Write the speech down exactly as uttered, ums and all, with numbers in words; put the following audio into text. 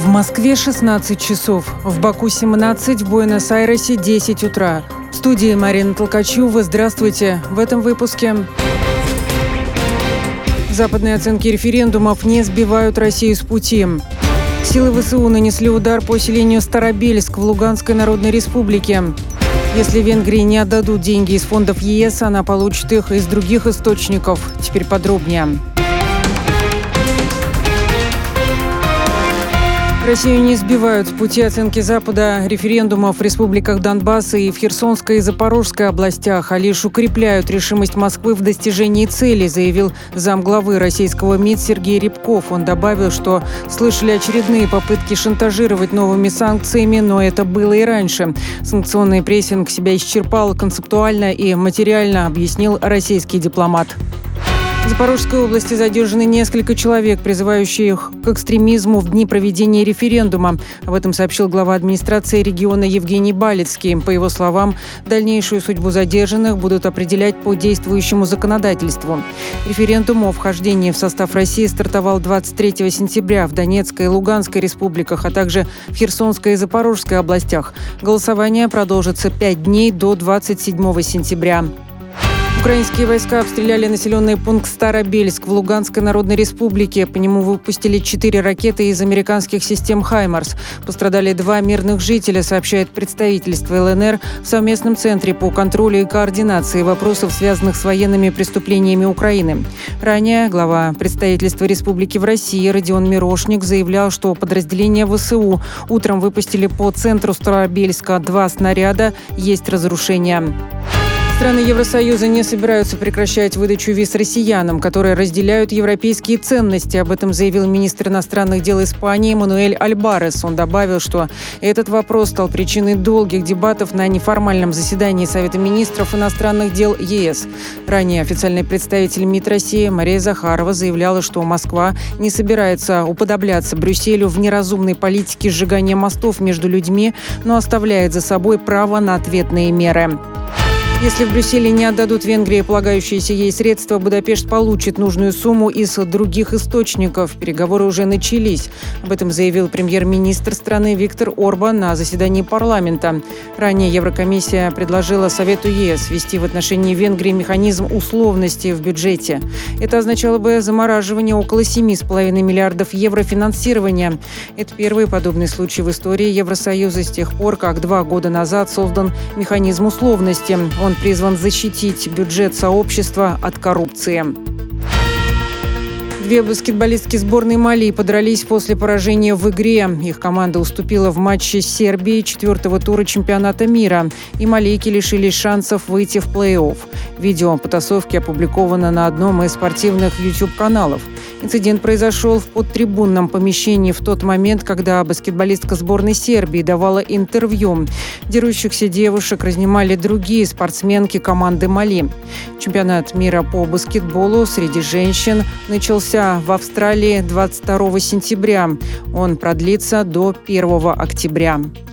В Москве шестнадцать часов, в Баку семнадцать, в Буэнос-Айресе десять утра. В студии Марина Толкачева. Здравствуйте. В этом выпуске. Западные оценки референдумов не сбивают Россию с пути. Силы ВСУ нанесли удар по селению Старобельск в Луганской Народной Республике. Если Венгрии не отдадут деньги из фондов ЕС, она получит их из других источников. Теперь подробнее. Россию не сбивают с пути оценки Запада референдумов в республиках Донбасса и в Херсонской и Запорожской областях, а лишь укрепляют решимость Москвы в достижении цели, заявил замглавы российского МИД Сергей Рябков. Он добавил, что слышали очередные попытки шантажировать новыми санкциями, но это было и раньше. Санкционный прессинг себя исчерпал концептуально и материально, объяснил российский дипломат. В Запорожской области задержаны несколько человек, призывающих к экстремизму в дни проведения референдума. Об этом сообщил глава администрации региона Евгений Балицкий. По его словам, дальнейшую судьбу задержанных будут определять по действующему законодательству. Референдум о вхождении в состав России стартовал двадцать третьего сентября в Донецкой и Луганской республиках, а также в Херсонской и Запорожской областях. Голосование продолжится пять дней до двадцать седьмого сентября. Украинские войска обстреляли населенный пункт Старобельск в Луганской Народной Республике. По нему выпустили четыре ракеты из американских систем «Хаймарс». Пострадали два мирных жителя, сообщает представительство ЛНР в совместном центре по контролю и координации вопросов, связанных с военными преступлениями Украины. Ранее глава представительства республики в России Родион Мирошник заявлял, что подразделения ВСУ утром выпустили по центру Старобельска два снаряда, есть разрушения. Страны Евросоюза не собираются прекращать выдачу виз россиянам, которые разделяют европейские ценности. Об этом заявил министр иностранных дел Испании Мануэль Альбарес. Он добавил, что этот вопрос стал причиной долгих дебатов на неформальном заседании Совета министров иностранных дел ЕС. Ранее официальный представитель МИД России Мария Захарова заявляла, что Москва не собирается уподобляться Брюсселю в неразумной политике сжигания мостов между людьми, но оставляет за собой право на ответные меры. Если в Брюсселе не отдадут Венгрии полагающиеся ей средства, Будапешт получит нужную сумму из других источников. Переговоры уже начались. Об этом заявил премьер-министр страны Виктор Орбан на заседании парламента. Ранее Еврокомиссия предложила Совету ЕС ввести в отношении Венгрии механизм условности в бюджете. Это означало бы замораживание около семи с половиной миллиардов евро финансирования. Это первый подобный случай в истории Евросоюза с тех пор, как два года назад создан механизм условности. Он призван защитить бюджет сообщества от коррупции. Две баскетболистки сборной Мали подрались после поражения в игре. Их команда уступила в матче с Сербией четвертого тура чемпионата мира. И малийки лишились шансов выйти в плей-офф. Видео потасовки опубликовано на одном из спортивных YouTube-каналов. Инцидент произошел в подтрибунном помещении в тот момент, когда баскетболистка сборной Сербии давала интервью. Дерущихся девушек разнимали другие спортсменки команды Мали. Чемпионат мира по баскетболу среди женщин начался в Австралии двадцать второго сентября. Он продлится до первого октября.